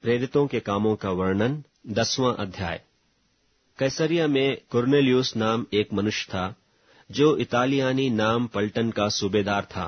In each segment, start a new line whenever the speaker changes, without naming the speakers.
प्रेरितों के कामों का वर्णन 10वां अध्याय। कैसरिया में कुरनेलियुस नाम एक मनुष्य था, जो इतालियानी नाम पलटन का सूबेदार था।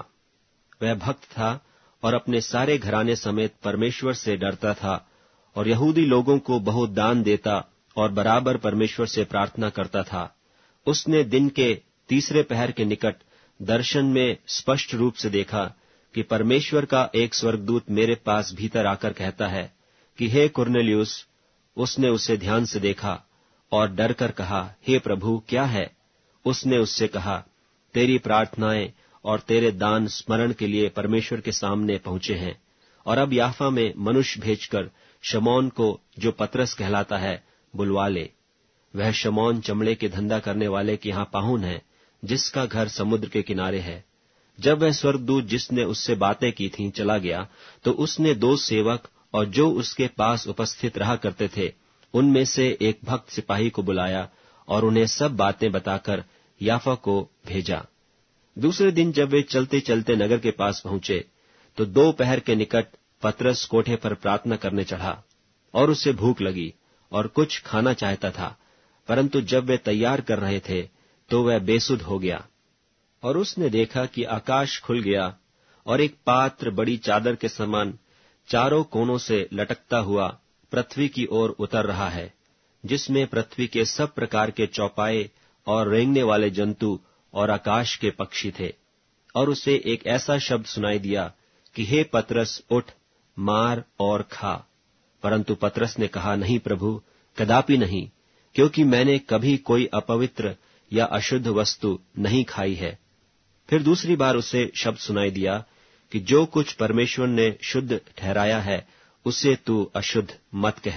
वह भक्त था और अपने सारे घराने समेत परमेश्वर से डरता था और यहूदी लोगों को बहुत दान देता और बराबर परमेश्वर से प्रार्थना करता था। उसने दिन के तीसरे पहर के निकट दर्शन में स्पष्ट रूप से देखा कि परमेश्वर का एक स्वर्गदूत मेरे पास भीतर आकर कहता है कि हे कुरनेलियुस। उसने उसे ध्यान से देखा और डर कर कहा, हे प्रभु, क्या है? उसने उससे कहा, तेरी प्रार्थनाएं और तेरे दान स्मरण के लिए परमेश्वर के सामने पहुंचे हैं, और अब याफा में मनुष्य भेजकर शमौन को, जो पतरस कहलाता है, बुलवा ले। वह शमौन चमड़े के धंधा करने वाले के यहाँ पाहुन है, जिसका घर समुद्र के किनारे है। जब वह स्वर्गदूत जिसने उससे बातें की थीं चला गया, तो उसने 2 सेवक और जो उसके पास उपस्थित रहा करते थे, उनमें से एक भक्त सिपाही को बुलाया और उन्हें सब बातें बताकर याफा को भेजा। दूसरे दिन जब वे चलते चलते नगर के पास पहुंचे, तो 2 पहर के निकट पतरस कोठे पर प्रार्थना करने चढ़ा, और उसे भूख लगी और कुछ खाना चाहता था, परंतु जब वे तैयार कर रहे थे, तो वह बेसुध हो गया। और उसने देखा कि आकाश खुल गया और एक पात्र बड़ी चादर के समान चारों कोनों से लटकता हुआ पृथ्वी की ओर उतर रहा है, जिसमें पृथ्वी के सब प्रकार के चौपाए और रेंगने वाले जंतु और आकाश के पक्षी थे। और उसे एक ऐसा शब्द सुनाई दिया कि हे पतरस, उठ, मार और खा। परंतु पतरस ने कहा, नहीं प्रभु, कदापि नहीं, क्योंकि मैंने कभी कोई अपवित्र या अशुद्ध वस्तु नहीं खाई है। फिर दूसरी बार उसे शब्द सुनाई दिया कि जो कुछ परमेश्वर ने शुद्ध ठहराया है, उसे तू अशुद्ध मत कह।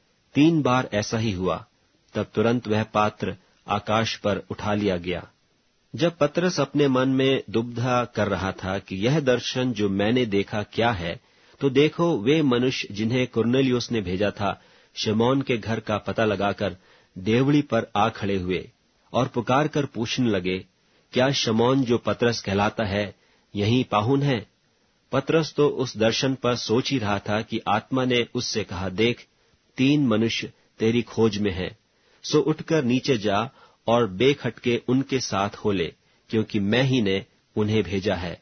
3 बार ऐसा ही हुआ। तब तुरंत वह पात्र आकाश पर उठा लिया गया। जब पतरस अपने मन में दुविधा कर रहा था कि यह दर्शन जो मैंने देखा क्या है, तो देखो, वे मनुष्य जिन्हें कुरनेलियुस ने भेजा था, शमौन के घर का पता लगाकर देवड़ी पर आ खड़े हुए और पुकार कर पूछने लगे, क्या शमौन जो पतरस कहलाता है यहीं पाहुन है? पतरस तो उस दर्शन पर सोच ही रहा था कि आत्मा ने उससे कहा, देख, 3 मनुष्य तेरी खोज में हैं, सो उठकर नीचे जा और बेखटके उनके साथ हो ले, क्योंकि मैं ही ने उन्हें भेजा है।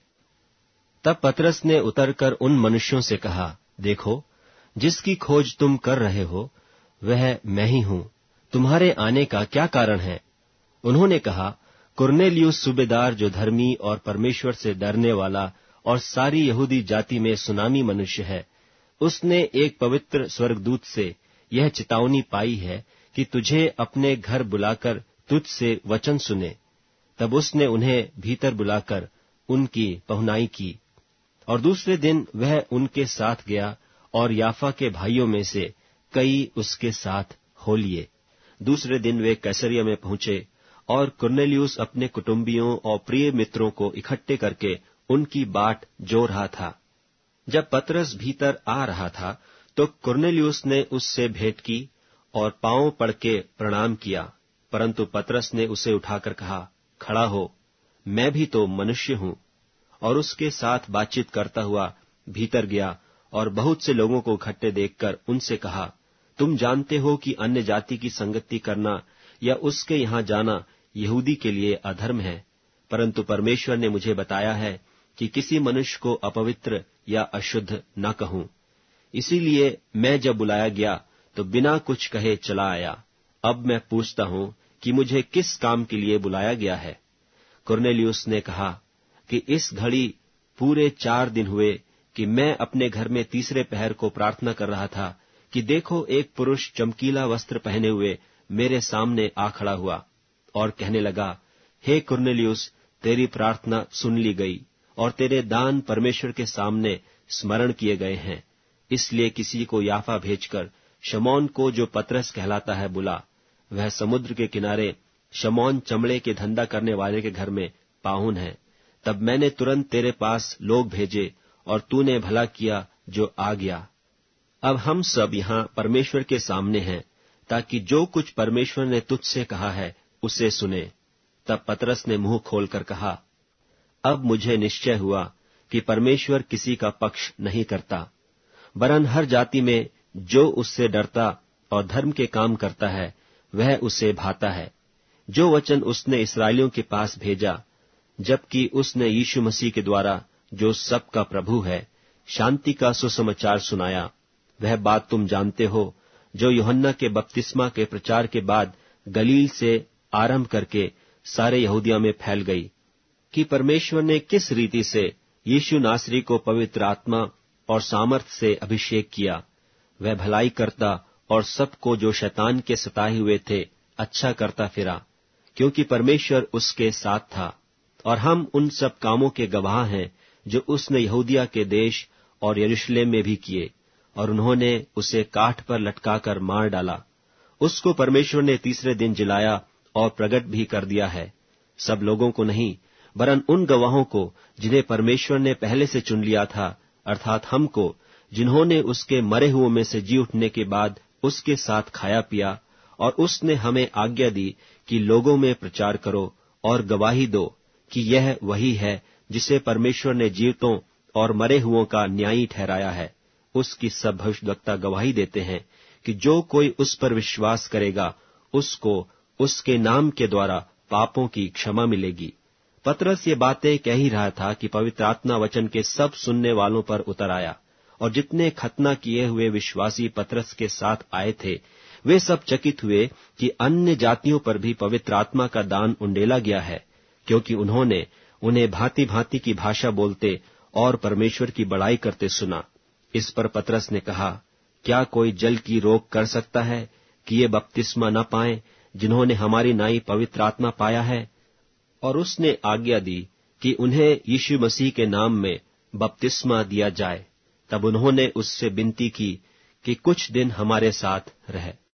तब पतरस ने उतरकर उन मनुष्यों से कहा, देखो, जिसकी खोज तुम कर रहे हो, वह मैं ही हूं। तुम्हारे आने का क्या कारण है? उन्होंने कहा, कुरनेलियुस सूबेदार, जो धर्मी और परमेश्वर से डरने वाला और सारी यहूदी जाति में सुनामी मनुष्य है, उसने एक पवित्र स्वर्गदूत से यह चेतावनी पाई है कि तुझे अपने घर बुलाकर तुझ से वचन सुने। तब उसने उन्हें भीतर बुलाकर उनकी पहुनाई की, और दूसरे दिन वह उनके साथ गया और याफा के भाइयों में से कई उसके साथ हो लिए। दूसरे दिन वे कैसरिया में पहुंचे और कुरनेलियुस अपने कुटुंबियों और प्रिय मित्रों को इकट्ठे करके उनकी बाट जो रहा था। जब पतरस भीतर आ रहा था, तो कुरनेलियुस ने उससे भेंट की और पांव पड़ के प्रणाम किया, परंतु पतरस ने उसे उठाकर कहा, खड़ा हो, मैं भी तो मनुष्य हूं। और उसके साथ बातचीत करता हुआ भीतर गया और बहुत से लोगों को इकट्ठे देखकर उनसे कहा, तुम जानते हो कि अन्य जाति की संगति करना या उसके यहां जाना यहूदी के लिए अधर्म है, परंतु परमेश्वर ने मुझे बताया है कि किसी मनुष्य को अपवित्र या अशुद्ध न कहूं। इसीलिए मैं जब बुलाया गया तो बिना कुछ कहे चला आया। अब मैं पूछता हूं कि मुझे किस काम के लिए बुलाया गया है? कुरनेलियुस ने कहा कि इस घड़ी पूरे 4 दिन हुए कि मैं अपने घर में तीसरे पहर को प्रार्थना कर रहा था कि देखो, एक पुरुष चमकीला वस्त्र पहने हुए मेरे सामने आ खड़ा हुआ और कहने लगा, हे कुरनेलियुस, तेरी प्रार्थना सुन ली गई और तेरे दान परमेश्वर के सामने स्मरण किए गए हैं। इसलिए किसी को याफा भेजकर शमौन को, जो पतरस कहलाता है, बुला। वह समुद्र के किनारे शमौन चमड़े के धंधा करने वाले के घर में पाहुन है। तब मैंने तुरंत तेरे पास लोग भेजे और तूने भला किया जो आ गया। अब हम सब यहाँ परमेश्वर के सामने हैं, ताकि जो कुछ परमेश्वर ने तुझसे कहा है उसे सुने। तब पतरस ने मुंह खोलकर कहा, अब मुझे निश्चय हुआ कि परमेश्वर किसी का पक्ष नहीं करता, वरन हर जाति में जो उससे डरता और धर्म के काम करता है वह उसे भाता है। जो वचन उसने इस्राएलियों के पास भेजा, जबकि उसने यीशु मसीह के द्वारा, जो सबका प्रभु है, शांति का सुसमाचार सुनाया, वह बात तुम जानते हो, जो यूहन्ना के बपतिस्मा के प्रचार के बाद गलील से आरंभ करके सारे यहूदिया में फैल गई, कि परमेश्वर ने किस रीति से यीशु नासरी को पवित्र आत्मा और सामर्थ से अभिषेक किया। वह भलाई करता और सबको जो शैतान के सताए हुए थे अच्छा करता फिरा, क्योंकि परमेश्वर उसके साथ था। और हम उन सब कामों के गवाह हैं जो उसने यहूदिया के देश और यरूशलेम में भी किए, और उन्होंने उसे काठ पर लटकाकर मार डाला। उसको परमेश्वर ने तीसरे दिन जिलाया और प्रगट भी कर दिया है, सब लोगों को नहीं, वरन उन गवाहों को जिन्हें परमेश्वर ने पहले से चुन लिया था, अर्थात हमको, जिन्होंने उसके मरे हुओं में से जी उठने के बाद उसके साथ खाया पिया। और उसने हमें आज्ञा दी कि लोगों में प्रचार करो और गवाही दो कि यह वही है जिसे परमेश्वर ने जीवितों और मरे हुओं का न्यायी ठहराया है। उसकी सब भविष्यद्वक्ता गवाही देते हैं कि जो कोई उस पर विश्वास करेगा, उसको उसके नाम के द्वारा पापों की क्षमा मिलेगी। पतरस ये बातें कह ही रहा था कि पवित्र आत्मा वचन के सब सुनने वालों पर उतर आया, और जितने खतना किए हुए विश्वासी पतरस के साथ आए थे, वे सब चकित हुए कि अन्य जातियों पर भी पवित्र आत्मा का दान उंडेला गया है, क्योंकि उन्होंने उन्हें भांति भांति की भाषा बोलते और परमेश्वर की बड़ाई करते सुना। इस पर पतरस ने कहा, क्या कोई जल की रोक कर सकता है कि ये बपतिस्मा न पाएं जिन्होंने हमारी नाई पवित्र आत्मा पाया है? और उसने आज्ञा दी कि उन्हें यीशु मसीह के नाम में बपतिस्मा दिया जाए। तब उन्होंने उससे विनती की कि कुछ दिन हमारे साथ रहे।